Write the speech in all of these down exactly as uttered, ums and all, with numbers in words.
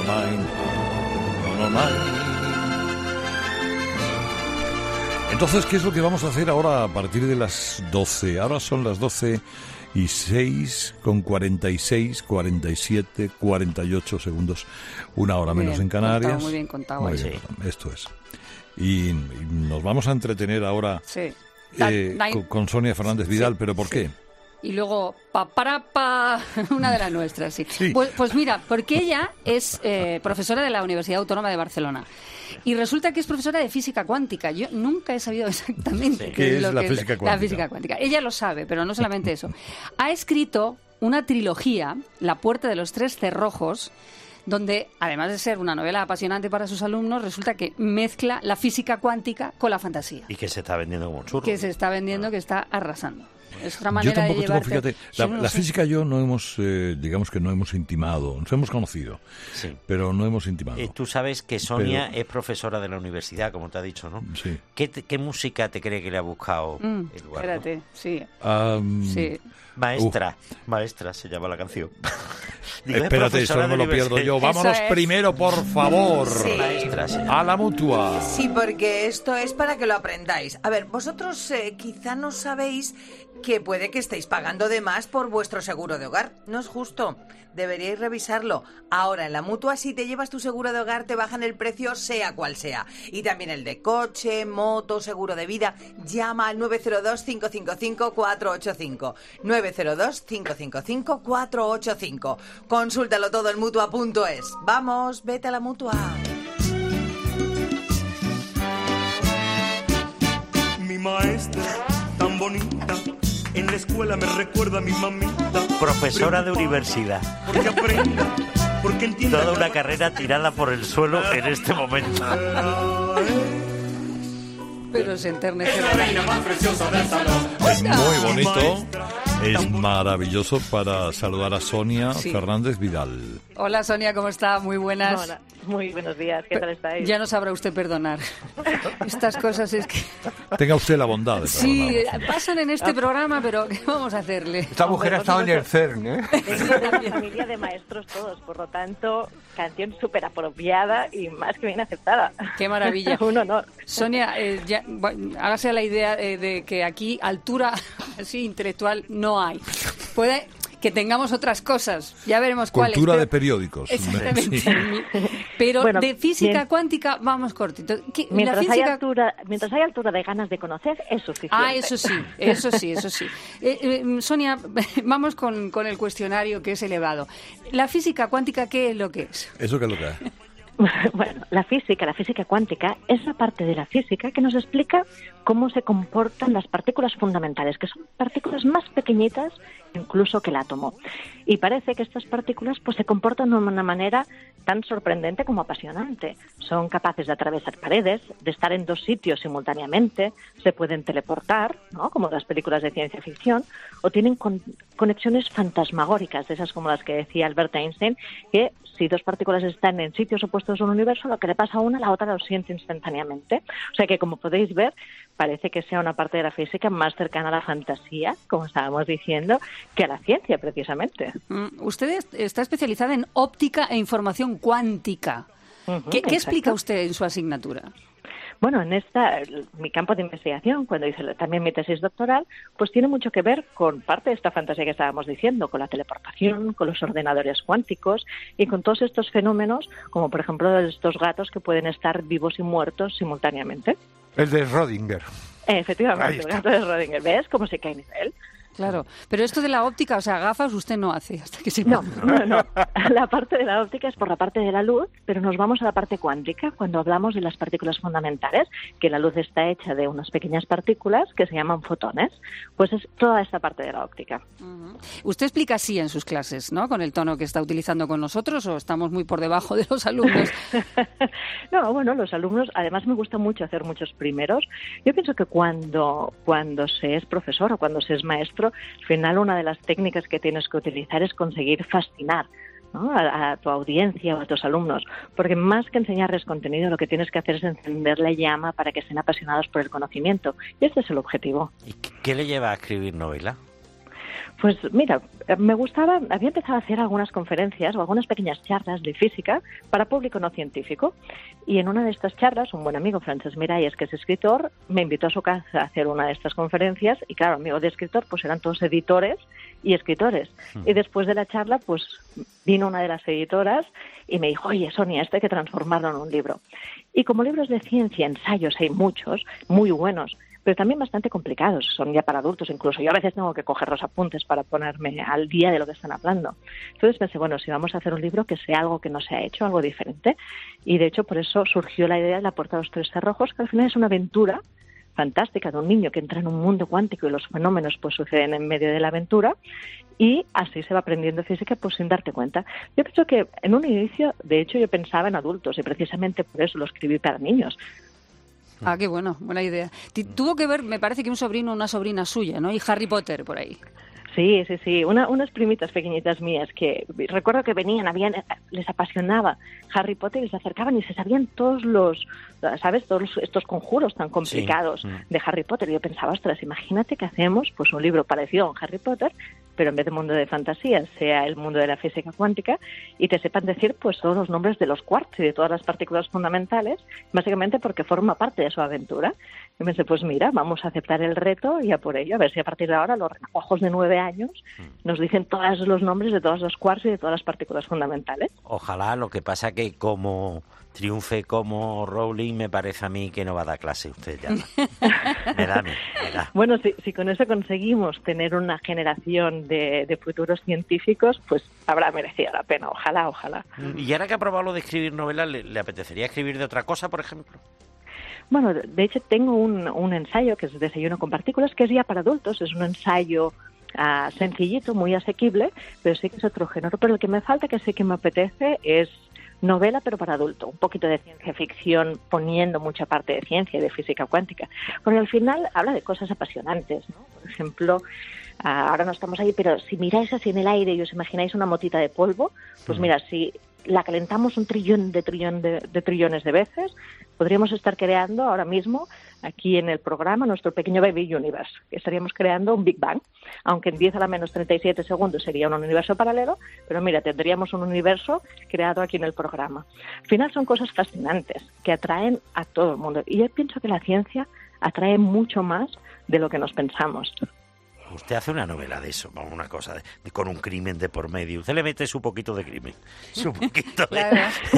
Entonces, ¿qué es lo que vamos a hacer ahora a partir de las doce? Ahora son las doce y seis con cuarenta y seis, cuarenta y siete, cuarenta y ocho segundos, una hora Muy menos bien en Canarias. contado, muy bien contado. Muy Sí. bien contado, esto es. Y, y nos vamos a entretener ahora Sí. eh, con, con Sonia Fernández Vidal, Sí, ¿pero por sí. qué? Y luego, pa, para, pa, una de las nuestras, sí. Sí. Pues, pues mira, porque ella es eh, profesora de la Universidad Autónoma de Barcelona. Y resulta que es profesora de física cuántica. Yo nunca he sabido exactamente Sí. qué, ¿Qué es, es lo la que física es cuántica? la física cuántica. Ella lo sabe, pero no solamente eso. Ha escrito una trilogía, La puerta de los tres cerrojos, donde, además de ser una novela apasionante para sus alumnos, resulta que mezcla la física cuántica con la fantasía. Y que se está vendiendo como un churro. Que se está vendiendo, que está arrasando. Es otra Yo manera tampoco de tengo, llevarte... fíjate, la, Yo no la sé. física y yo no hemos, eh, digamos que no hemos intimado, nos hemos conocido, Sí. pero no hemos intimado. Eh, tú sabes que Sonia Pero- es profesora de la universidad, como te ha dicho, ¿no? Sí. ¿Qué, te- qué música te cree que le ha buscado Mm, el lugar? espérate, sí. Am, Sí. Maestra, maestra se llama la canción. Digo, es Espérate, profesora eso no me de lo pierdo yo. universidad. Vámonos es. primero, por favor, Sí. Maestra se llama. a la Mutua. Sí, porque esto es para que lo aprendáis. A ver, vosotros eh, quizá no sabéis que puede que estéis pagando de más por vuestro seguro de hogar. No es justo. Deberíais revisarlo. Ahora, en la Mutua, si te llevas tu seguro de hogar, te bajan el precio sea cual sea. Y también el de coche, moto, seguro de vida. Llama al nueve cero dos, cinco cinco cinco, cuatro ocho cinco. nueve cero dos, cinco cinco cinco, cuatro ocho cinco. Consúltalo todo en Mutua punto es. Vamos, vete a la Mutua. Mi maestra, tan bonita, en la escuela me recuerda a mi mamita. Profesora de universidad. Porque aprenda, porque entienda. Toda una carrera tirada por el suelo en este momento. Pero se enternece. Es muy bonito, es maravilloso para saludar a Sonia Sí. Fernández Vidal. Hola Sonia, ¿cómo está? Muy buenas. Hola, muy buenos días, ¿qué tal estáis? Ya no sabrá usted perdonar. Estas cosas es que... Tenga usted la bondad de Sí, perdonarnos. pasan en este programa, pero ¿qué vamos a hacerle? Esta mujer ha estado en el CERN, ¿eh? Venimos de una familia de maestros todos, por lo tanto, canción súper apropiada y más que bien aceptada. Qué maravilla. Un honor. Sonia, eh, ya, bueno, hágase la idea eh, de que aquí altura así intelectual no hay. Puede que tengamos otras cosas, ya veremos cuáles. Cultura pero- de periódicos. Exactamente. Sí. Pero Bueno, de física bien. cuántica vamos cortito. ¿Qué- la Mientras, hay física... altura, mientras hay altura de ganas de conocer, es suficiente. Ah, eso sí, eso sí, eso sí. Eh, eh, Sonia, vamos con, con el cuestionario que es elevado. ¿La física cuántica qué es lo que es? ¿Eso qué es lo que es? Bueno, la física, la física cuántica, es la parte de la física que nos explica cómo se comportan las partículas fundamentales, que son partículas más pequeñitas incluso que el átomo. Y parece que estas partículas pues se comportan de una manera tan sorprendente como apasionante. Son capaces de atravesar paredes, de estar en dos sitios simultáneamente, se pueden teleportar, ¿no?, como las películas de ciencia ficción, o tienen con- conexiones fantasmagóricas, de esas como las que decía Albert Einstein, que si dos partículas están en sitios opuestos en un universo, lo que le pasa a una, la otra lo siente instantáneamente. O sea que, como podéis ver, parece que sea una parte de la física más cercana a la fantasía, como estábamos diciendo, que a la ciencia, precisamente. Mm, Usted es- está especializada en óptica e información cuántica. Ujú, ¿Qué, qué exacto. explica usted en su asignatura? Bueno, en esta, mi campo de investigación, cuando hice también mi tesis doctoral, pues tiene mucho que ver con parte de esta fantasía que estábamos diciendo, con la teleportación, con los ordenadores cuánticos y con todos estos fenómenos, como por ejemplo estos gatos que pueden estar vivos y muertos simultáneamente. El de Schrödinger. Eh, Ahí efectivamente, el está. gato de Schrödinger. ¿Ves cómo se cae nivel? Claro, pero esto de la óptica, o sea, gafas usted no hace hasta que se No, no, no. La parte de la óptica es por la parte de la luz, pero nos vamos a la parte cuántica cuando hablamos de las partículas fundamentales, que la luz está hecha de unas pequeñas partículas que se llaman fotones. Pues es toda esta parte de la óptica. Ujú. Usted explica así en sus clases, ¿no? Con el tono que está utilizando con nosotros, o estamos muy por debajo de los alumnos. No, bueno, los alumnos, además me gusta mucho hacer muchos primeros. Yo pienso que cuando, cuando se es profesor o cuando se es maestro, al final una de las técnicas que tienes que utilizar es conseguir fascinar, ¿no?, a, a tu audiencia o a tus alumnos, porque más que enseñarles contenido, lo que tienes que hacer es encender la llama para que estén apasionados por el conocimiento, y este es el objetivo. ¿Y qué- qué le lleva a escribir novela? Pues mira, me gustaba, había empezado a hacer algunas conferencias o algunas pequeñas charlas de física para público no científico. Y en una de estas charlas, un buen amigo, Francesc Miralles, que es escritor, me invitó a su casa a hacer una de estas conferencias. Y claro, amigos de escritor, pues eran todos editores y escritores. Mm. Y después de la charla, pues vino una de las editoras y me dijo, oye, Sonia, esto hay que transformarlo en un libro. Y como libros de ciencia, ensayos, hay muchos, muy buenos, pero también bastante complicados, son ya para adultos incluso. Yo a veces tengo que coger los apuntes para ponerme al día de lo que están hablando. Entonces pensé, bueno, si vamos a hacer un libro que sea algo que no se ha hecho, algo diferente. Y de hecho por eso surgió la idea de La puerta de los tres cerrojos, que al final es una aventura fantástica de un niño que entra en un mundo cuántico y los fenómenos pues suceden en medio de la aventura y así se va aprendiendo física pues sin darte cuenta. Yo pienso que en un inicio, de hecho, yo pensaba en adultos y precisamente por eso lo escribí para niños. Ah, qué bueno, buena idea. Tuvo que ver, me parece que un sobrino o una sobrina suya, ¿no? Y Harry Potter por ahí. Sí, sí, sí. Una, unas primitas pequeñitas mías que recuerdo que venían, habían, les apasionaba Harry Potter y se acercaban y se sabían todos los, ¿sabes? Todos estos conjuros tan complicados sí. de Harry Potter. Y yo pensaba, ostras, imagínate que hacemos pues un libro parecido a Harry Potter, pero en vez de mundo de fantasía sea el mundo de la física cuántica y te sepan decir pues todos los nombres de los quarks y de todas las partículas fundamentales, básicamente porque forma parte de su aventura. Y pensé, pues mira, vamos a aceptar el reto y a por ello, a ver si a partir de ahora los renacuajos de nueve años nos dicen todos los nombres de todos los quarks y de todas las partículas fundamentales. Ojalá, lo que pasa que como triunfe como Rowling, me parece a mí que no va a dar clase usted ya. me da, me da. Bueno, si, si con eso conseguimos tener una generación de, de futuros científicos, pues habrá merecido la pena. Ojalá, ojalá. Y ahora que ha probado lo de escribir novelas, ¿le, le apetecería escribir de otra cosa, por ejemplo? Bueno, de hecho tengo un, un ensayo que es Desayuno con partículas, que es ya para adultos, es un ensayo uh, sencillito, muy asequible, pero sí que es otro género. Pero lo que me falta, que sí que me apetece, es novela, pero para adulto, un poquito de ciencia ficción, poniendo mucha parte de ciencia y de física cuántica. Porque al final habla de cosas apasionantes, ¿no? Por ejemplo, uh, ahora no estamos ahí, pero si miráis así en el aire y os imagináis una motita de polvo, pues mira, si la calentamos un trillón de trillón de, de trillones de veces, podríamos estar creando ahora mismo aquí en el programa nuestro pequeño baby universe, que estaríamos creando un Big Bang, aunque en diez a la menos treinta y siete segundos sería un universo paralelo, pero mira, tendríamos un universo creado aquí en el programa. Al final son cosas fascinantes que atraen a todo el mundo y yo pienso que la ciencia atrae mucho más de lo que nos pensamos. Usted hace una novela de eso, una cosa de, de, con un crimen de por medio. Usted le mete su poquito de crimen, su poquito de... Claro.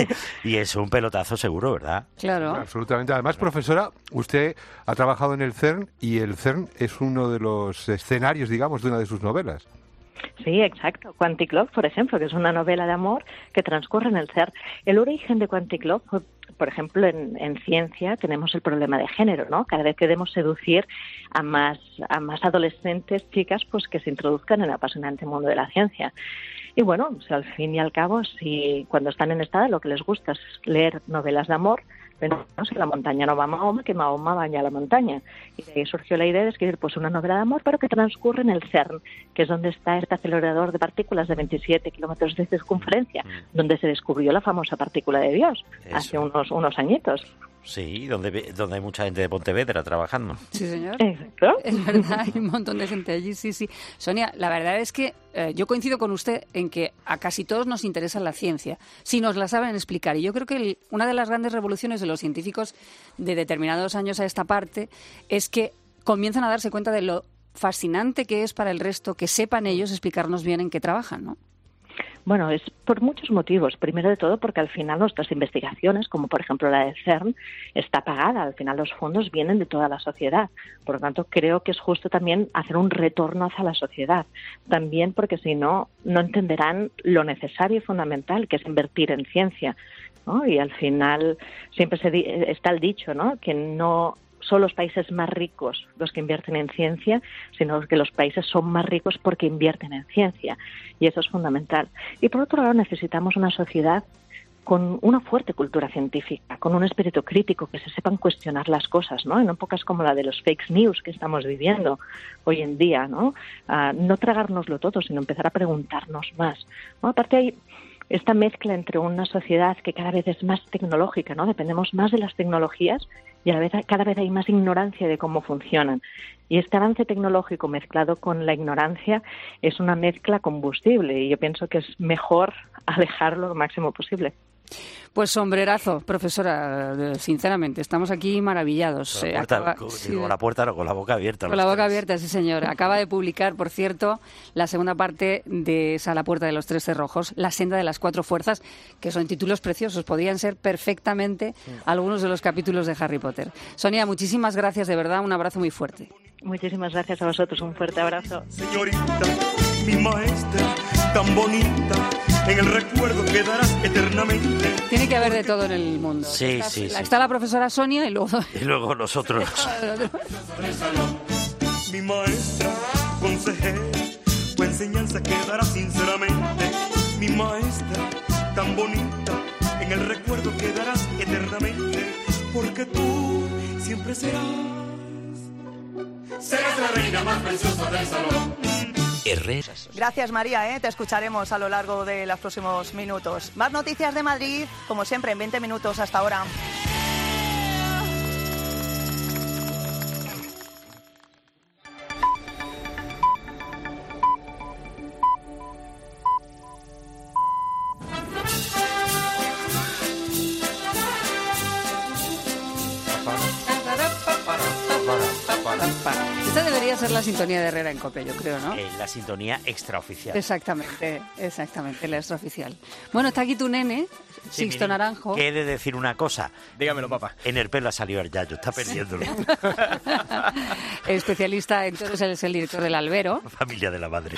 Y es un pelotazo seguro, ¿verdad? Claro. Absolutamente. Además, profesora, usted ha trabajado en el CERN y el CERN es uno de los escenarios, digamos, de una de sus novelas. Sí, exacto. Quantic Love, por ejemplo, que es una novela de amor que transcurre en el CERN. El origen de Quantic Love, por ejemplo, en, en ciencia tenemos el problema de género, ¿no? Cada vez queremos seducir a más, a más adolescentes, chicas, pues que se introduzcan en el apasionante mundo de la ciencia. Y bueno, o sea, al fin y al cabo, si cuando están en esta edad lo que les gusta es leer novelas de amor, bueno, si la montaña no va a Mahoma, que Mahoma baña la montaña. Y de ahí surgió la idea de escribir pues una novela de amor, pero que transcurre en el CERN, que es donde está este acelerador de partículas de veintisiete kilómetros de circunferencia, mm. donde se descubrió la famosa partícula de Dios, Eso. hace unos, unos añitos. Sí, donde, donde hay mucha gente de Pontevedra trabajando. Sí, señor. Exacto. Es verdad, hay un montón de gente allí, sí, sí. Sonia, la verdad es que eh, yo coincido con usted en que a casi todos nos interesa la ciencia, si nos la saben explicar. Y yo creo que el, una de las grandes revoluciones de los científicos de determinados años a esta parte es que comienzan a darse cuenta de lo fascinante que es para el resto que sepan ellos explicarnos bien en qué trabajan, ¿no? Bueno, es por muchos motivos. Primero de todo porque al final nuestras investigaciones, como por ejemplo la de CERN, está pagada. Al final los fondos vienen de toda la sociedad. Por lo tanto, creo que es justo también hacer un retorno hacia la sociedad. También porque si no, no entenderán lo necesario y fundamental que es invertir en ciencia, ¿no? Y al final siempre se di- está el dicho, ¿no? Que no son los países más ricos los que invierten en ciencia, sino que los países son más ricos porque invierten en ciencia. Y eso es fundamental. Y por otro lado, necesitamos una sociedad con una fuerte cultura científica, con un espíritu crítico, que se sepan cuestionar las cosas, ¿no? En épocas como la de los fake news que estamos viviendo hoy en día, ¿no? Uh, no tragárnoslo todo, sino empezar a preguntarnos más, ¿no? Aparte hay esta mezcla entre una sociedad que cada vez es más tecnológica, ¿no? Dependemos más de las tecnologías y a la vez cada vez hay más ignorancia de cómo funcionan. Y este avance tecnológico mezclado con la ignorancia es una mezcla combustible y yo pienso que es mejor alejarlo lo máximo posible. Pues sombrerazo, profesora, sinceramente, estamos aquí maravillados. Con la puerta, Acaba, con, sí, digo, la puerta no, con la boca abierta. Con la boca abierta, sí señor. Acaba de publicar, por cierto, la segunda parte de esa La puerta de los tres cerrojos, La senda de las cuatro fuerzas, que son títulos preciosos, podían ser perfectamente algunos de los capítulos de Harry Potter. Sonia, muchísimas gracias, de verdad, un abrazo muy fuerte. Muchísimas gracias a vosotros, un fuerte abrazo. Señorita, mi maestra, tan bonita, en el recuerdo quedarás eternamente. Tiene que haber de todo en el mundo. Sí, está, sí, la, sí. Está la profesora Sonia y luego... Y luego nosotros. Mi maestra, consejera, tu enseñanza quedará sinceramente. Mi maestra, tan bonita, en el recuerdo quedarás eternamente. Porque tú siempre serás, serás la reina más preciosa del salón. Herreras. Gracias, María, ¿eh? Te escucharemos a lo largo de los próximos minutos. Más noticias de Madrid, como siempre, en veinte minutos. Hasta ahora. Esta debería ser la sintonía de Herrera en COPE, yo creo, ¿no? Eh, la sintonía extraoficial. Exactamente, exactamente, la extraoficial. Bueno, está aquí tu nene, Sí, Sixto mi niño. Naranjo. Que he de decir una cosa. Dígamelo, papá. En el pelo ha salido el yayo, está perdiéndolo. Especialista en toros, él es el director del Albero. Familia de la madre.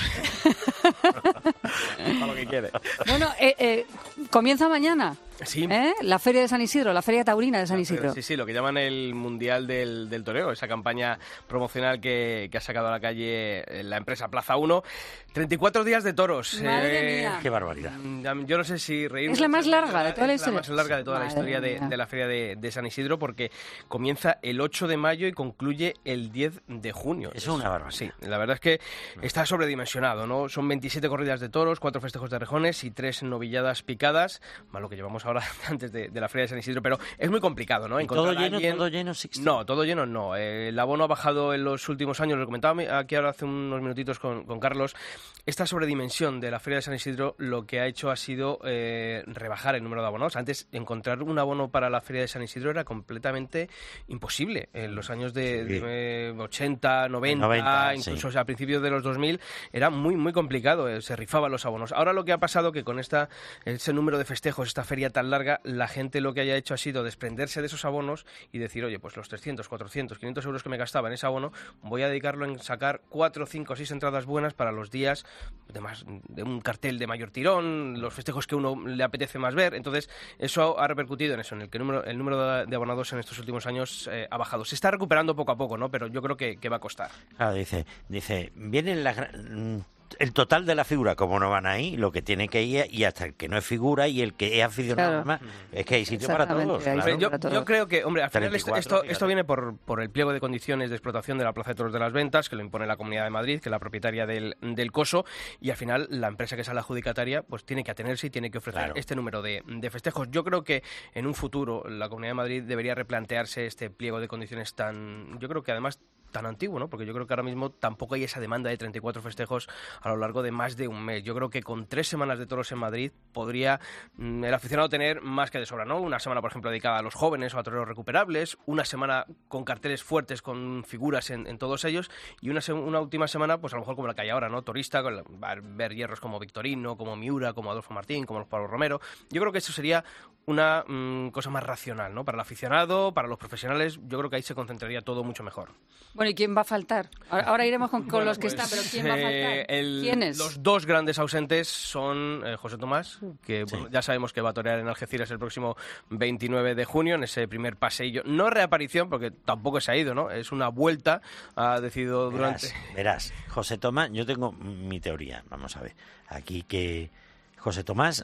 Para lo que quiere. Bueno, eh, eh, comienza mañana. Sí. ¿Eh? La Feria de San Isidro, la Feria Taurina de San Isidro. Sí, sí, lo que llaman el Mundial del, del Toreo, esa campaña promocional que, que ha sacado a la calle la empresa Plaza uno. treinta y cuatro días de toros. Madre eh, mía. Qué barbaridad. Yo no sé si reírme. Es la más larga de toda la Es historia. más larga de toda Madre la historia de, mía. de la Feria de, de San Isidro, porque comienza el ocho de mayo y concluye el diez de junio. Eso es una barbaridad. Sí, la verdad es que está sobredimensionado, ¿no? Son veintisiete corridas de toros, cuatro festejos de rejones y tres novilladas picadas, más lo que llevamos ahora antes de, de la Feria de San Isidro, pero es muy complicado, ¿no? ¿Y Encontrar todo lleno, a alguien... todo lleno, Sixto? No, todo lleno no. Eh, el abono ha bajado en los últimos años, lo comentaba aquí ahora hace unos minutitos con, con Carlos. Esta sobredimensión de la Feria de San Isidro lo que ha hecho ha sido eh, rebajar el número de abonados. Antes, encontrar un abono para la Feria de San Isidro era completamente imposible. En los años de, Sí. de ochenta, noventa, noventa, incluso sí. o sea, a principios de los dos mil, era muy, muy complicado. eh, Se rifaban los abonos. Ahora lo que ha pasado que con esta ese número de festejos, esta feria tan larga, la gente lo que haya hecho ha sido desprenderse de esos abonos y decir, oye, pues los trescientos, cuatrocientos, quinientos euros que me gastaba en ese abono, voy a dedicarlo en sacar cuatro, cinco, seis entradas buenas para los días de, más, de un cartel de mayor tirón, los festejos que uno le apetece más ver. Entonces, eso ha repercutido en eso, en el que el número, el número de, de abonados en estos últimos años eh, ha bajado. Se está recuperando poco a poco, ¿no? Pero yo creo que, que va a costar. Claro, dice, dice, vienen las gra- el total de la figura, como no van ahí, lo que tiene que ir, y hasta el que no es figura y el que es aficionado, Claro. además, es que hay sitio para Exactamente, todos. hay claro. Pero yo, para todos. yo creo que, hombre, al final esto, treinta y cuatro, esto, esto viene por, por el pliego de condiciones de explotación de la Plaza de Toros de las Ventas, que lo impone la Comunidad de Madrid, que es la propietaria del, del COSO, y al final la empresa que es la adjudicataria pues tiene que atenerse y tiene que ofrecer Claro. este número de, de festejos. Yo creo que en un futuro la Comunidad de Madrid debería replantearse este pliego de condiciones tan, yo creo que además tan antiguo, ¿no? Porque yo creo que ahora mismo tampoco hay esa demanda de treinta y cuatro festejos a lo largo de más de un mes. Yo creo que con tres semanas de toros en Madrid podría mm, el aficionado tener más que de sobra, ¿no? Una semana, por ejemplo, dedicada a los jóvenes o a toreros recuperables, una semana con carteles fuertes, con figuras en, en todos ellos, y una, se- una última semana, pues a lo mejor como la que hay ahora, ¿no? Torista, con la- va a ver hierros como Victorino, como Miura, como Adolfo Martín, como los Pablo Romero. Yo creo que eso sería una mm, cosa más racional, ¿no? Para el aficionado, para los profesionales, yo creo que ahí se concentraría todo mucho mejor. Bueno, ¿y quién va a faltar? Ahora, ahora iremos con, con Bueno, los que pues, están, pero ¿quién va a faltar? eh, el- ¿Quiénes? Los dos grandes ausentes son eh, José Tomás, que bueno, ya sabemos que va a torear en Algeciras el próximo veintinueve de junio, en ese primer paseillo. No reaparición, porque tampoco se ha ido, ¿no? Es una vuelta, ha decidido durante... Verás, verás, José Tomás, yo tengo mi teoría, vamos a ver, aquí que José Tomás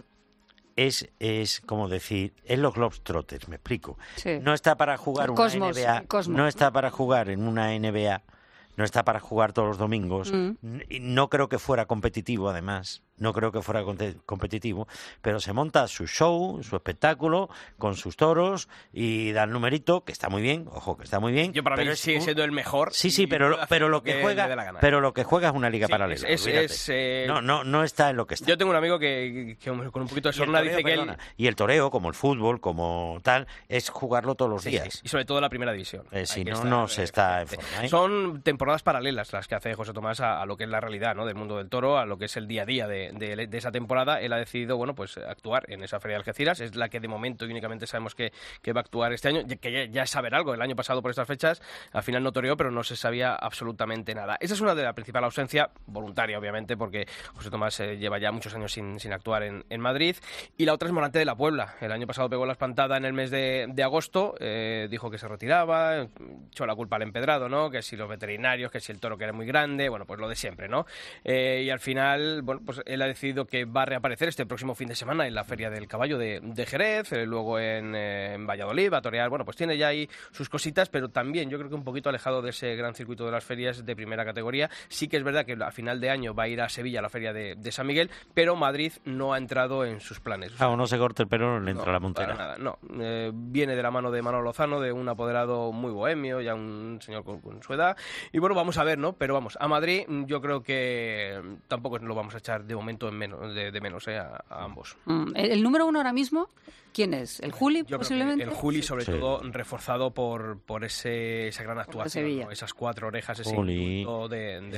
es, es como decir, es los Globetrotters, me explico. Sí. No está para jugar El una Cosmos, N B A, el Cosmos. no está para jugar en una N B A, no está para jugar todos los domingos, Mm. n- no creo que fuera competitivo además, no creo que fuera conte- competitivo, pero se monta su show, su espectáculo, con sus toros y da el numerito, que está muy bien, ojo, que está muy bien. Yo para pero mí es sigue un- siendo el mejor. Sí, sí, y pero, puede hacer pero lo que le juega, dé la gana. pero lo que juega es una liga Sí, paralela. es- es- olvídate. es, eh, no, no, no está en lo que está. Yo tengo un amigo que, que con un poquito de Y el sorna toreo, dice que él... perdona, y el toreo, como el fútbol, como tal, es jugarlo todos los Sí, días. sí, y sobre todo la primera división. Eh, si Hay que no, estar, no se está en efectivamente. forma, ¿eh? Son temporadas paralelas las que hace José Tomás a, a lo que es la realidad, ¿no? Del mundo del toro, a lo que es el día a día de, de- de esa temporada. Él ha decidido, bueno, pues actuar en esa feria de Algeciras. Es la que de momento y únicamente sabemos que, que va a actuar este año, que ya, ya es saber algo. El año pasado por estas fechas, al final no toreó, pero no se sabía absolutamente nada. Esa es una de la principal ausencia, voluntaria obviamente, porque José Tomás eh, lleva ya muchos años sin, sin actuar en, en Madrid. Y la otra es Morante de la Puebla. El año pasado pegó la espantada en el mes de, de agosto, eh, dijo que se retiraba, echó la culpa al empedrado, ¿no? Que si los veterinarios, que si el toro que era muy grande, bueno, pues lo de siempre, ¿no? Eh, y al final, bueno, pues él ha decidido que va a reaparecer este próximo fin de semana en la Feria del Caballo de, de Jerez, eh, luego en, eh, en Valladolid, va a torear, bueno, pues tiene ya ahí sus cositas, pero también yo creo que un poquito alejado de ese gran circuito de las ferias de primera categoría. Sí que es verdad que a final de año va a ir a Sevilla a la Feria de, de San Miguel, pero Madrid no ha entrado en sus planes. O sea, Ah, o no se corte el pelo, le entra no, la montera. para nada, no. Eh, viene de la mano de Manolo Lozano, de un apoderado muy bohemio, ya un señor con, con su edad. Y bueno, vamos a ver, ¿no? Pero vamos, a Madrid yo creo que tampoco lo vamos a echar de momento en menos, de, de menos eh, a, a ambos. Mm, ¿El, el número uno ahora mismo? ¿Quién es? ¿El Juli, Yo creo que posiblemente? el Juli, sobre Sí. todo, reforzado por, por ese, esa gran actuación, Sevilla. ¿no? Esas cuatro orejas, ese Juli, indulto de... de-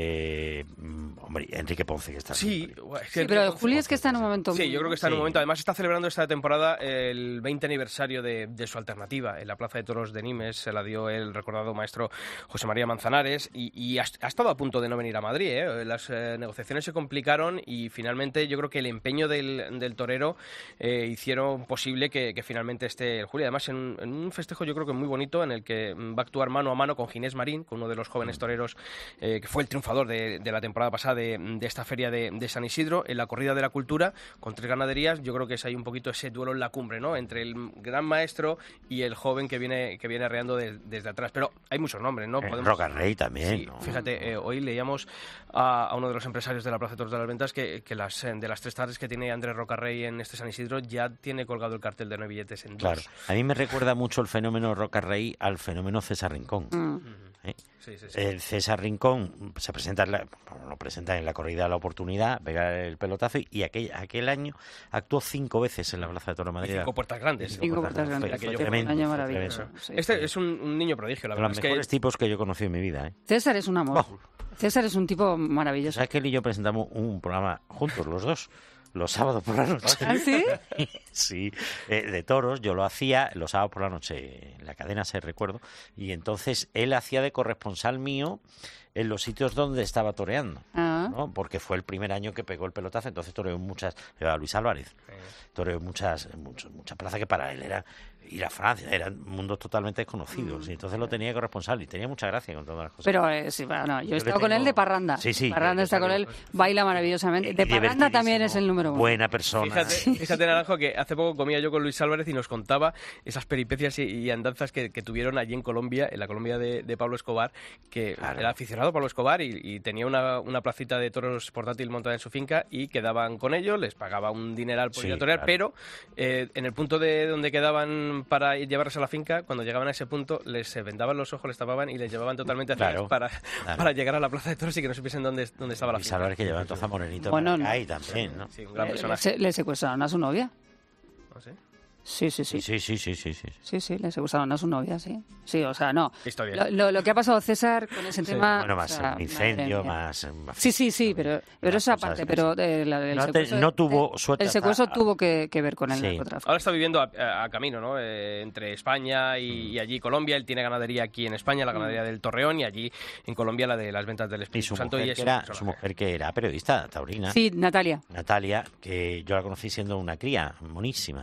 Eh, mm, hombre, Enrique Ponce, que está Sí, siempre. bueno, es que Sí, Enrique pero el Ponce- Juli es que está en un momento... Sí, yo creo que está en un Sí. momento. Además, está celebrando esta temporada el veinte aniversario de, de su alternativa. En la Plaza de Toros de Nimes se la dio el recordado maestro José María Manzanares y, y ha, ha estado a punto de no venir a Madrid. ¿eh? Las eh, negociaciones se complicaron y finalmente yo creo que el empeño del, del torero eh, hicieron posible que, que finalmente esté el Juli. Además, en un, en un festejo yo creo que muy bonito en el que va a actuar mano a mano con Ginés Marín, con uno de los jóvenes toreros eh, que fue el triunfador de, de la temporada pasada de, de esta feria de, de San Isidro, en la corrida de la cultura, con tres ganaderías. Yo creo que es ahí un poquito ese duelo en la cumbre, ¿no? Entre el gran maestro y el joven que viene que viene arreando de- desde atrás. Pero hay muchos nombres, ¿no? Eh, Podemos... Roca Rey también, Sí, ¿no? fíjate, eh, hoy leíamos a, a uno de los empresarios de la Plaza de Toros de las Ventas que, que las, eh, de las tres tardes que tiene Andrés Rocarrey en este San Isidro ya tiene colgado el cartel de no hay billetes en Claro. dos. A mí me recuerda mucho el fenómeno Roca Rey al fenómeno César Rincón. Mm. ¿eh? Sí, sí, sí. El César Rincón se presenta, en la, bueno, lo presenta en la corrida de la oportunidad, pega el pelotazo y, y aquel, aquel año actuó cinco veces en la Plaza de Toros de Madrid. Y cinco puertas grandes. Cinco puertas Fue- grandes. fue Aquello Fue un tremendo, año fue maravilloso. tremendo. Sí. Este es un, un niño prodigio, la De verdad. los Es que mejores tipos que yo he conocido en mi vida. ¿eh? César es un amor. Oh. César es un tipo maravilloso. ¿Sabes que él y yo presentamos un programa juntos, los dos? Los sábados por la noche. ¿Ah, sí? Sí, eh, de toros. Yo lo hacía los sábados por la noche en la cadena, se recuerdo. Y entonces él hacía de corresponsal mío en los sitios donde estaba toreando. Ah. ¿no? Porque fue el primer año que pegó el pelotazo, entonces toreó en muchas, a Luis Álvarez, toreó en muchas, en muchas, muchas plazas que para él era ir a Francia, eran mundos totalmente desconocidos, y entonces lo tenía de corresponsal y tenía mucha gracia con todas las cosas. Pero eh, sí, bueno, yo he le estado con tengo- él de parranda. Sí, sí, Parranda yo- está yo con él, también. baila maravillosamente. Eh, De parranda también es divertidísimo, el número uno. Buena persona. Fíjate, fíjate, Naranjo, que hace poco comía yo con Luis Álvarez y nos contaba esas peripecias y, y andanzas que, que tuvieron allí en Colombia, en la Colombia de, de Pablo Escobar, que Claro. era aficionado a Pablo Escobar y, y tenía una, una placita de toros portátil montada en su finca y quedaban con ellos, les pagaba un dineral por Sí, ir a torear, claro. pero eh, en el punto de donde quedaban para llevarlos a la finca, cuando llegaban a ese punto, les eh, vendaban los ojos, les tapaban y les llevaban totalmente a Claro, ciegas para, claro. para llegar a la plaza de toros y que no supiesen dónde, dónde estaba la Luis finca. Álvarez, que llevaba entonces a Morenito Bueno, para acá no. y también, ¿no? Sí, un gran Le, personaje. se- le secuestraron a su novia. ¿No sé? Sí, sí, sí. Sí, sí, sí, sí, sí. Sí, sí, le secuestraron a su novia, sí. Sí, o sea, no. Qué historia. Lo, lo- lo que ha pasado César con ese tema... Bueno, o más sea, un incendio, madre mía. más... más- Sí, sí, sí, pero, pero Las esa cosas parte, que pero sí. eh, la- el No te- secuestro... no tuvo eh, suerte El hasta- secuestro tuvo que, que ver con el Sí. narcotráfico. Ahora está viviendo a, a- a camino, ¿no? Eh, entre España y, y allí Colombia. Él tiene ganadería aquí en España, la ganadería del Torreón, y allí en Colombia la de las ventas del Y Espíritu su Santo. mujer, y es que un era, personaje. su mujer que era periodista, taurina, Sí, Natalia. Natalia, que yo la conocí siendo una cría monísima.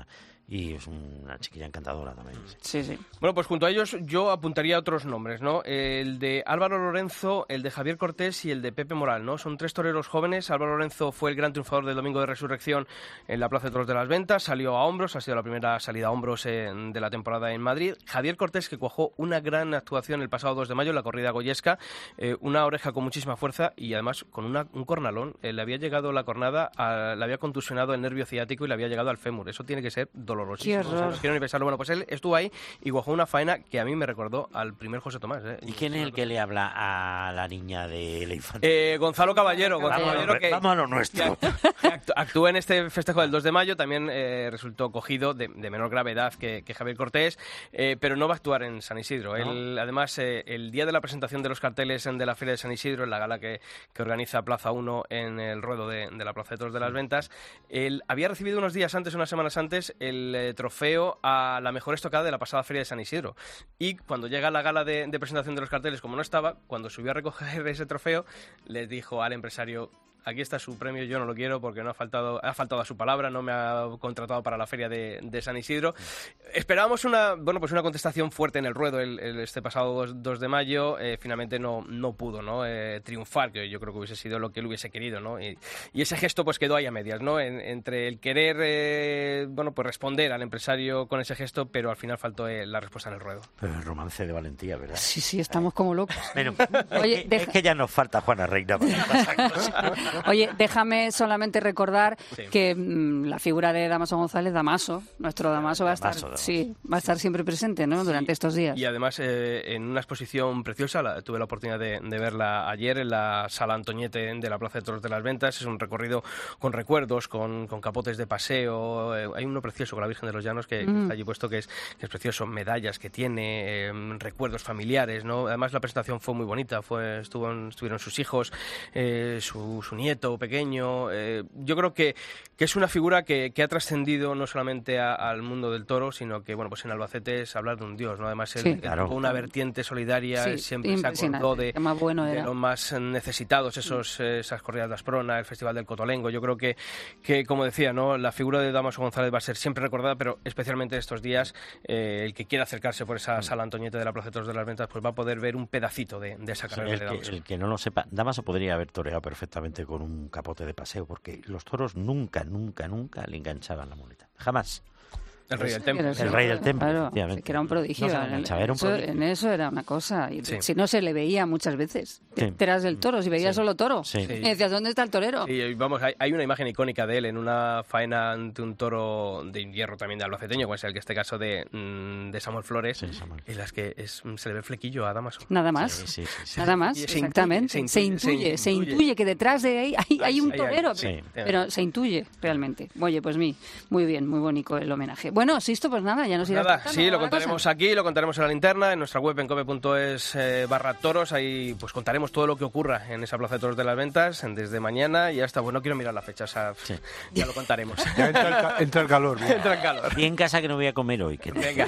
y es una chiquilla encantadora también. Sí, sí. Bueno, pues junto a ellos yo apuntaría otros nombres, ¿no? El de Álvaro Lorenzo, el de Javier Cortés y el de Pepe Moral, ¿no? Son tres toreros jóvenes. Álvaro Lorenzo fue el gran triunfador del Domingo de Resurrección en la Plaza de Toros de las Ventas, salió a hombros, ha sido la primera salida a hombros en, de la temporada en Madrid. Javier Cortés, que cuajó una gran actuación el pasado dos de mayo en la corrida goyesca, eh, una oreja con muchísima fuerza y además con una, un cornalón. Eh, le había llegado la cornada, a, le había contusionado el nervio ciático y le había llegado al fémur. Eso tiene que ser dolorosísimo. Qué horror. O sea, no quiero ni pensarlo. Bueno, pues él estuvo ahí y cuajó una faena que a mí me recordó al primer José Tomás. ¿eh? ¿Y quién es el que le habla a la niña de la infancia? Eh, Gonzalo Caballero. Gonzalo Vamos, Caballero que, vamos a lo nuestro. que actú, actuó en este festejo del dos de mayo, también eh, resultó cogido de, de menor gravedad que, que Javier Cortés, eh, pero no va a actuar en San Isidro. ¿No? Él, además, eh, el día de la presentación de los carteles de la Feria de San Isidro, en la gala que, que organiza Plaza uno en el ruedo de, de la Plaza de Toros de las Ventas, él había recibido unos días antes, unas semanas antes, el eh, trofeo a la mejor estocada de la pasada Feria de San Isidro. Y cuando llega a la gala de, de presentación de los carteles, como no estaba, cuando subió a recoger ese trofeo, les dijo al empresario: aquí está su premio, yo no lo quiero porque no ha faltado, ha faltado a su palabra, no me ha contratado para la feria de, de San Isidro. Esperábamos una, bueno, pues una contestación fuerte en el ruedo el, el, este pasado dos de mayo, eh, finalmente no, no pudo, ¿no? Eh, triunfar, que yo creo que hubiese sido lo que él hubiese querido, ¿no? Y, y ese gesto pues quedó ahí a medias, ¿no? En, entre el querer, eh, bueno, pues responder al empresario con ese gesto, pero al final faltó eh, la respuesta en el ruedo. Pero el romance de valentía, ¿verdad? Sí, sí, estamos como locos. Bueno, Oye, es, que, deja... es que ya nos falta Juana Reina para pasar cosas. Oye, déjame solamente recordar sí. que mmm, la figura de Damaso González, Damaso, nuestro Damaso va a estar, Damaso, Damaso. sí, va a estar siempre presente, ¿no? Durante sí. estos días. Y además eh, en una exposición preciosa, la, tuve la oportunidad de, de verla ayer en la Sala Antoñete de la Plaza de Toros de las Ventas. Es un recorrido con recuerdos, con, con capotes de paseo. Eh, hay uno precioso con la Virgen de los Llanos que, mm. que está allí puesto que es, que es precioso, medallas que tiene, eh, recuerdos familiares, ¿no? Además la presentación fue muy bonita, fue estuvo, estuvieron sus hijos, eh, su, su nieto pequeño. Eh, yo creo que, que es una figura que, que ha trascendido no solamente a, al mundo del toro, sino que, bueno, pues en Albacete es hablar de un dios, ¿no? Además, él, sí, él claro. tuvo una vertiente solidaria, sí, siempre se acordó de, más bueno de era. los más necesitados, esos, esas corridas de Asprona, el Festival del Cotolengo. Yo creo que, que, como decía, ¿no? La figura de Damaso González va a ser siempre recordada, pero especialmente estos días, eh, el que quiera acercarse por esa sala Antoñete de la Plaza de Toros de las Ventas, pues va a poder ver un pedacito de, de esa carrera el de Damaso. Que, el que no lo sepa, Damaso podría haber toreado perfectamente con un capote de paseo, porque los toros nunca, nunca, nunca le enganchaban la muleta. Jamás. El rey del templo. El rey del templo, claro, efectivamente. que era un prodigio. No se en, enganchaba, era un eso, prodigio. en eso era una cosa. Y Sí. si no se le veía muchas veces. Sí. Te eras del toro, si veías Sí. solo toro. Sí. Sí. Y decías, ¿dónde está el torero? Y vamos, hay, hay una imagen icónica de él en una faena ante un toro de hierro también de albaceteño, como es el que este caso de, mm, de Samuel Flores, Sí, Samuel. en las que es, se le ve el flequillo a Damaso. Nada más. Sí, sí, sí, sí. Nada más, Y se exactamente. intuye, Se se intuye, intuye, se se intuye, intuye que detrás de ahí hay, hay un Hay- hay torero, algo, pero, sí. pero se intuye realmente. Oye, pues mí, muy bien, muy bonito el homenaje. Bueno, Sisto, pues nada, ya nos irás Nada, contando sí, lo alguna cosa. contaremos aquí, lo contaremos en la linterna, en nuestra web en cope punto es eh, barra toros, ahí pues contaremos todo lo que ocurra en esa Plaza de Toros de las Ventas desde mañana y hasta, pues no quiero mirar la fecha, o sea, Sí. ya lo contaremos. Ya entra el, ca- entra el calor. ya. Entra en calor. Y en casa que no voy a comer hoy. Que Venga.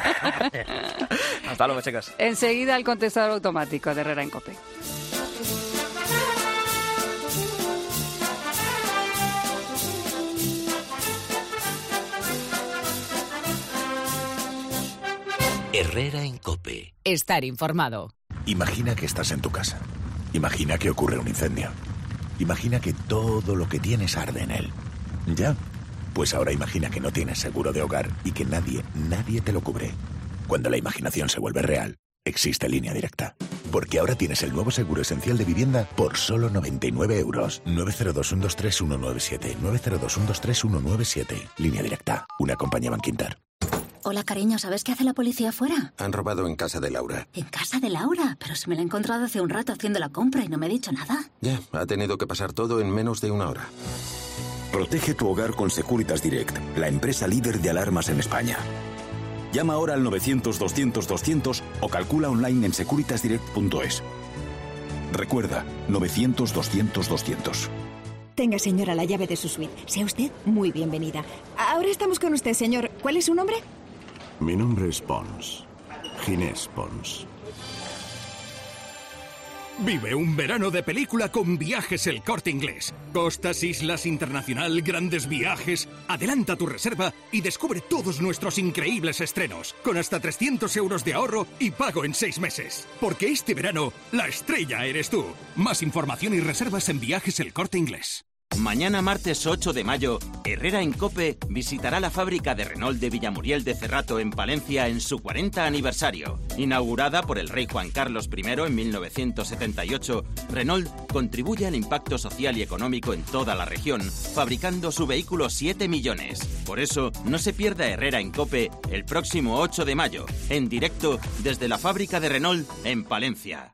Hasta luego, chicas. Enseguida el contestador automático de Herrera en Cope. Herrera en Cope. Estar informado. Imagina que estás en tu casa. Imagina que ocurre un incendio. Imagina que todo lo que tienes arde en él. ¿Ya? Pues ahora imagina que no tienes seguro de hogar y que nadie, nadie te lo cubre. Cuando la imaginación se vuelve real, existe Línea Directa. Porque ahora tienes el nuevo seguro esencial de vivienda por solo noventa y nueve euros. nueve cero dos uno dos tres uno nueve siete. nueve cero dos uno dos tres uno nueve siete. Línea Directa. Una compañía Banquinter. Hola, cariño, ¿sabes qué hace la policía afuera? Han robado en casa de Laura. ¿En casa de Laura? Pero se me la he encontrado hace un rato haciendo la compra y no me ha dicho nada. Ya, ha tenido que pasar todo en menos de una hora. Protege tu hogar con Securitas Direct, la empresa líder de alarmas en España. Llama ahora al novecientos doscientos doscientos o calcula online en securitas direct punto es. Recuerda, novecientos doscientos doscientos. Tenga, señora, la llave de su suite. Sea usted muy bienvenida. Ahora estamos con usted, señor. ¿Cuál es su nombre? Mi nombre es Pons. Ginés Pons. Vive un verano de película con Viajes El Corte Inglés. Costas, islas, internacional, grandes viajes. Adelanta tu reserva y descubre todos nuestros increíbles estrenos, con hasta trescientos euros de ahorro y pago en seis meses. Porque este verano, la estrella eres tú. Más información y reservas en Viajes El Corte Inglés. Mañana martes ocho de mayo, Herrera en COPE visitará la fábrica de Renault de Villamuriel de Cerrato en Palencia en su cuarenta aniversario. Inaugurada por el rey Juan Carlos primero en mil novecientos setenta y ocho, Renault contribuye al impacto social y económico en toda la región, fabricando su vehículo siete millones. Por eso, no se pierda Herrera en COPE el próximo ocho de mayo, en directo desde la fábrica de Renault en Palencia.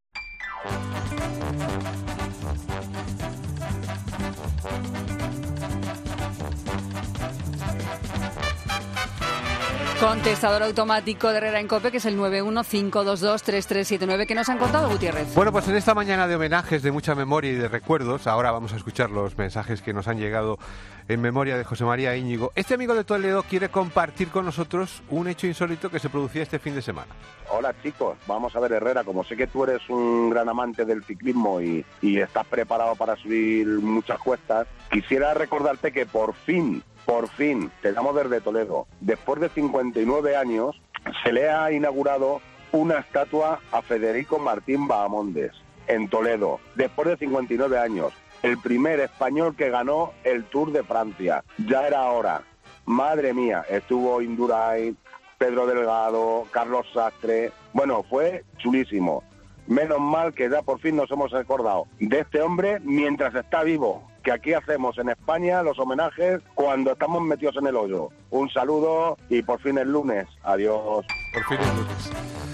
Contestador automático de Herrera en COPE, que es el nueve uno cinco dos dos tres tres siete nueve. ¿Qué nos han contado, Gutiérrez? Bueno, pues en esta mañana de homenajes, de mucha memoria y de recuerdos, ahora vamos a escuchar los mensajes que nos han llegado en memoria de José María Íñigo. Este amigo de Toledo quiere compartir con nosotros un hecho insólito que se producía este fin de semana. Hola chicos, vamos a ver, Herrera, como sé que tú eres un gran amante del ciclismo y, y estás preparado para subir muchas cuestas, quisiera recordarte que por fin, por fin, te damos desde Toledo, después de cincuenta y nueve años, se le ha inaugurado una estatua a Federico Martín Bahamondes en Toledo, después de cincuenta y nueve años. El primer español que ganó el Tour de Francia. Ya era hora. Madre mía, estuvo Indurain, Pedro Delgado, Carlos Sastre. Bueno, fue chulísimo. Menos mal que ya por fin nos hemos acordado de este hombre mientras está vivo. Que aquí hacemos en España los homenajes cuando estamos metidos en el hoyo. Un saludo y por fin el lunes. Adiós. Por fin el lunes.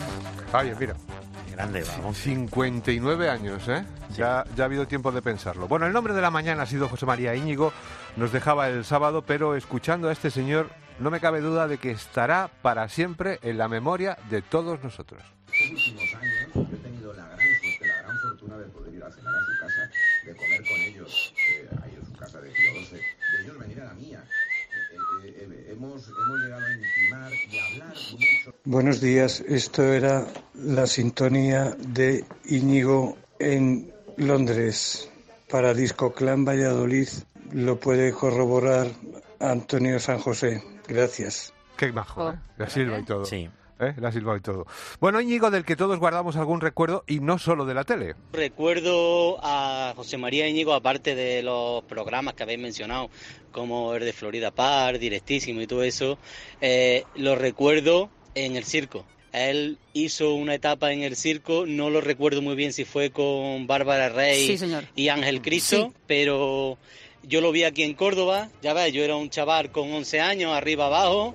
Oye, mira. Grande, vamos. cincuenta y nueve años, ¿eh? Sí. Ya, ya ha habido tiempo de pensarlo. Bueno, el nombre de la mañana ha sido José María Íñigo. Nos dejaba el sábado, pero escuchando a este señor, no me cabe duda de que estará para siempre en la memoria de todos nosotros. Estos últimos años yo he tenido la gran suerte, la gran fortuna de poder ir a cenar a su casa, de comer con ellos, eh, ahí en su casa de Pío doce, de ellos venir a la mía. Eh, eh, eh, hemos, hemos llegado a intimar y a hablar mucho. Buenos días, esto era la sintonía de Íñigo en Londres para Disco Clan Valladolid. Lo puede corroborar Antonio San José. Gracias. Qué majo, Oh. ¿eh? La silba y todo. Sí. ¿Eh? La silba y todo. Bueno, Íñigo, del que todos guardamos algún recuerdo y no solo de la tele. Recuerdo a José María Íñigo, aparte de los programas que habéis mencionado, como el de Florida Park, Directísimo y todo eso, eh, lo recuerdo en el circo. Él hizo una etapa en el circo, no lo recuerdo muy bien si fue con Bárbara Rey Sí, señor. y Ángel Cristo, Sí. pero yo lo vi aquí en Córdoba, ya ves, yo era un chaval con once años, arriba abajo,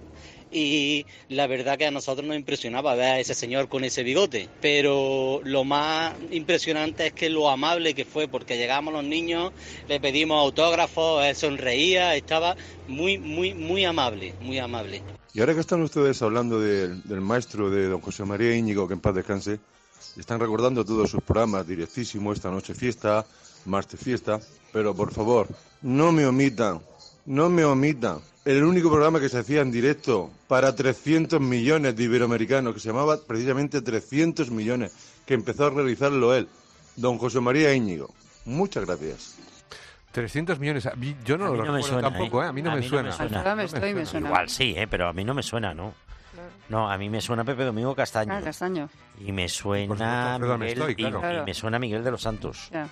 y la verdad que a nosotros nos impresionaba ver a ese señor con ese bigote, pero lo más impresionante es que lo amable que fue, porque llegamos los niños, le pedimos autógrafos, él sonreía, estaba muy, muy, muy amable, muy amable. Y ahora que están ustedes hablando de- del maestro de don José María Íñigo, que en paz descanse, están recordando todos sus programas, Directísimo, Esta Noche Fiesta, Martes Fiesta, pero por favor, no me omitan, no me omitan el único programa que se hacía en directo para trescientos millones de iberoamericanos, que se llamaba precisamente trescientos millones, que empezó a realizarlo él, don José María Íñigo. Muchas gracias. trescientos millones. A mí- Yo no A mí lo no me recuerdo suena, tampoco, ¿eh? ¿eh? A mí no me suena. Ahora me estoy, me suena. Igual sí, ¿eh? Pero a mí no me suena, ¿no? No, a mí me suena Pepe Domingo Castaño. Ah, Castaño. Y me suena Alfredo Miguel, Amestoy, y- claro. y, Claro. me suena Miguel de los Santos. Ya.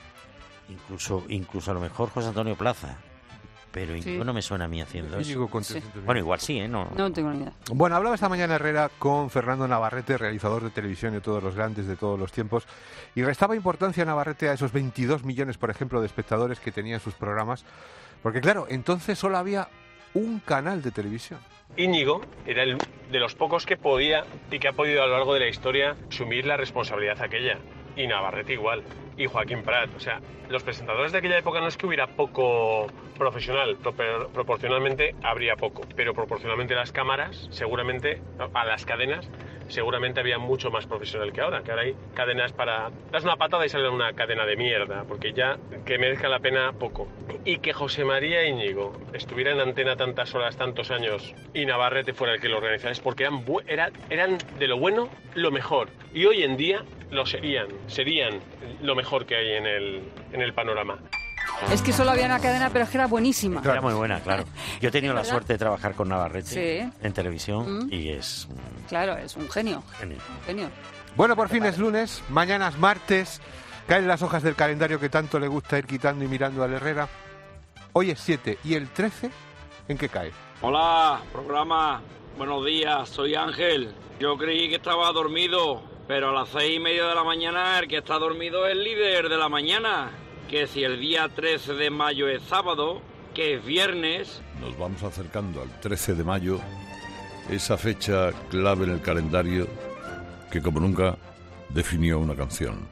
Incluso, incluso a lo mejor José Antonio Plaza. Pero Sí. Íñigo no me suena a mí haciendo eso. Íñigo con Sí. trescientos Bueno, igual sí, ¿eh? No. No tengo ni idea. Bueno, hablaba esta mañana Herrera con Fernando Navarrete, realizador de televisión de todos los grandes de todos los tiempos, y restaba importancia a Navarrete a esos veintidós millones, por ejemplo, de espectadores que tenían sus programas, porque claro, entonces solo había un canal de televisión. Íñigo era el de los pocos que podía y que ha podido a lo largo de la historia asumir la responsabilidad aquella. Y Navarrete igual. Y Joaquín Prat. O sea, los presentadores de aquella época no es que hubiera poco profesional, pro- proporcionalmente habría poco. Pero proporcionalmente a las cámaras, seguramente a las cadenas, seguramente había mucho más profesional que ahora, que ahora hay cadenas para... das una patada y sale una cadena de mierda, porque ya que merezca la pena poco. Y que José María Íñigo estuviera en antena tantas horas, tantos años, y Navarrete fuera el que lo organizara, es porque eran, bu- eran, eran de lo bueno lo mejor. Y hoy en día lo serían, serían lo mejor que hay en el, en el panorama. Es que solo había una cadena, pero es que era buenísima. Era muy buena, claro. Yo he tenido la ¿Verdad? suerte de trabajar con Navarrete Sí. en televisión Mm. y es Claro, es un genio. genio. Genio. Bueno, por fin es lunes, mañana es martes, caen las hojas del calendario que tanto le gusta ir quitando y mirando al Herrera. Hoy es siete y el trece, ¿en qué cae? Hola, programa. Buenos días, soy Ángel. Yo creí que estaba dormido, pero a las seis y media de la mañana el que está dormido es el líder de la mañana. Que si el día trece de mayo es sábado, que es viernes... Nos vamos acercando al trece de mayo, esa fecha clave en el calendario que como nunca definió una canción.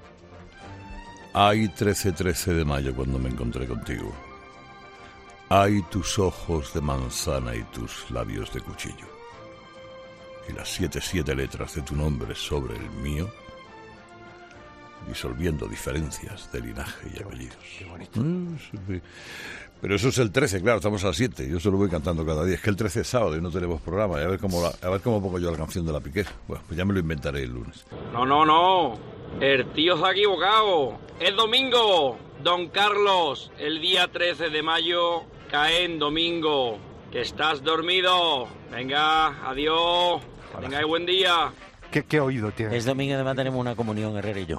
Ay, trece, trece de mayo cuando me encontré contigo. Ay, tus ojos de manzana y tus labios de cuchillo. Y las siete, siete letras de tu nombre sobre el mío, disolviendo diferencias de linaje y apellidos. Qué bonito. Mm, sí. Pero eso es el trece, claro, estamos a las siete. Yo se lo voy cantando cada día. Es que el trece es sábado y no tenemos programa. Y a ver cómo, la, a ver cómo pongo yo la canción de la Piqué. Bueno, pues ya me lo inventaré el lunes. No, no, no. El tío se ha equivocado. Es domingo. Don Carlos, el día trece de mayo cae en domingo. Que estás dormido. Venga, adiós. Venga, y buen día. ¿Qué, qué oído tiene? Es domingo, además tenemos una comunión, Herrera y yo.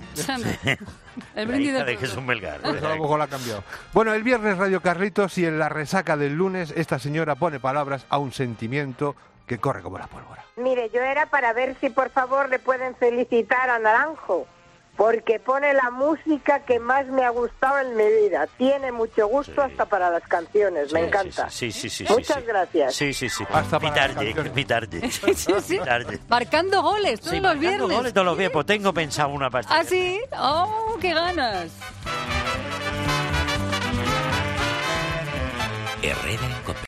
El brindis de de Jesús Melgar. Por eso a lo mejor la ha cambiado. Bueno, el viernes Radio Carlitos y en la resaca del lunes esta señora pone palabras a un sentimiento que corre como la pólvora. Mire, yo era para ver si por favor le pueden felicitar a Naranjo, porque pone la música que más me ha gustado en mi vida. Tiene mucho gusto sí. hasta para las canciones, Sí, me encanta. Sí, sí, sí. sí Muchas sí, sí. gracias. Sí, sí, sí. Hasta mi para las tarde, canciones. mi tarde. Sí, sí, sí. Mi tarde. Marcando goles todos Sí, los marcando viernes. goles todos los viernes. Pues tengo pensado una partida. ¿Ah, sí? ¡Oh, qué ganas! Herrera en Cope.